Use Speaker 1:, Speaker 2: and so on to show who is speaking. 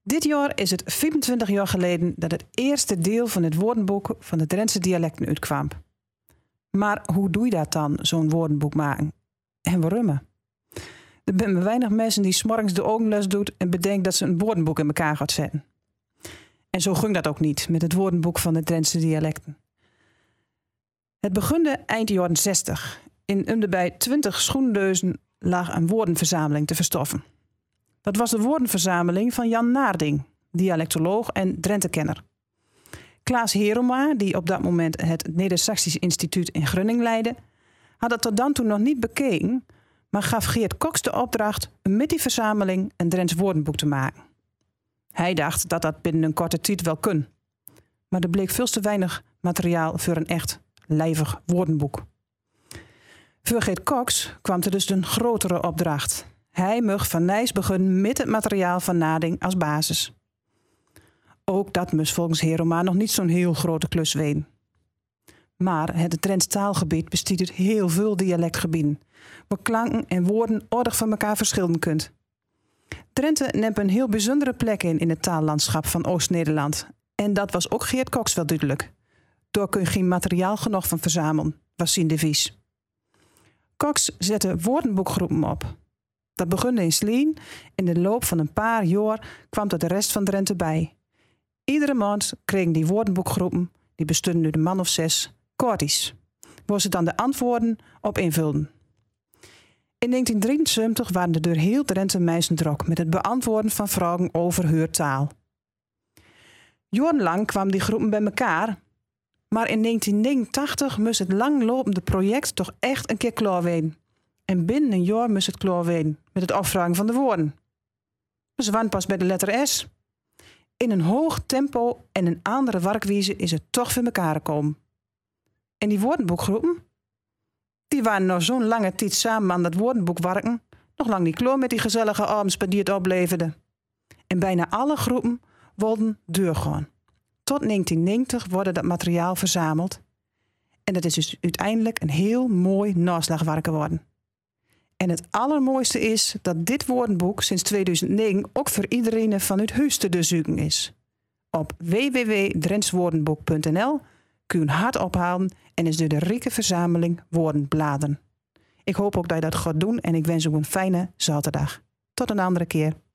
Speaker 1: Dit jaar is het 25 jaar geleden dat het eerste deel van het woordenboek van de Drentse dialecten uitkwam. Maar hoe doe je dat dan, zo'n woordenboek maken? En waarom? Er zijn maar weinig mensen die 's morgens de ogen lus doet en bedenkt dat ze een woordenboek in elkaar gaat zetten. En zo ging dat ook niet met het woordenboek van de Drentse dialecten. Het begon eind jaren 60. In de bij 20 schoendeuzen lag een woordenverzameling te verstoffen. Dat was de woordenverzameling van Jan Naarding, dialectoloog en Drentekenner. Klaas Heroma, die op dat moment het Neder-Saxisch Instituut in Grunning leidde, had het tot dan toe nog niet bekeken, maar gaf Geert Cox de opdracht om met die verzameling een Drents woordenboek te maken. Hij dacht dat dat binnen een korte tijd wel kon. Maar er bleek veel te weinig materiaal voor een echt lijvig woordenboek. Voor Geert Cox kwam er dus een grotere opdracht. Hij mocht van Nijs beginnen met het materiaal van Naarding als basis. Ook dat moest volgens Heroma nog niet zo'n heel grote klus zijn. Maar het Drents taalgebied bestaat uit heel veel dialectgebieden, waar klanken en woorden aardig van elkaar verschillen kunt. Drenthe neemt een heel bijzondere plek in het taallandschap van Oost-Nederland. En dat was ook Geert Cox wel duidelijk. Daar kun je geen materiaal genoeg van verzamelen, was zijn devies. Cox zette woordenboekgroepen op. Dat begon in Sleen. In de loop van een paar jaar kwam er de rest van Drenthe bij. Iedere maand kregen die woordenboekgroepen, die bestonden uit een man of 6, korties, waar ze dan de antwoorden op invulden. In 1973 waren er door heel Drenthe mensen druk met het beantwoorden van vragen over hun taal. Jarenlang kwamen die groepen bij elkaar, maar in 1989 moest het langlopende project toch echt een keer klaar zijn. En binnen een jaar moest het klaar zijn met het afvragen van de woorden. Ze waren pas bij de letter S. In een hoog tempo en een andere werkwijze is het toch voor elkaar gekomen. En die woordenboekgroepen, die waren nog zo'n lange tijd samen aan dat woordenboek werken, nog lang niet klaar met die gezellige avonds die het opleverde. En bijna alle groepen wilden doorgaan. Tot 1990 worden dat materiaal verzameld. En dat is dus uiteindelijk een heel mooi naslagwerk geworden. En het allermooiste is dat dit woordenboek sinds 2009 ook voor iedereen vanuit huis te doorzoeken is. Op www.drentswoordenboek.nl kun je een hart ophalen en is er de rijke verzameling woordenbladen. Ik hoop ook dat je dat gaat doen en ik wens u een fijne zaterdag. Tot een andere keer.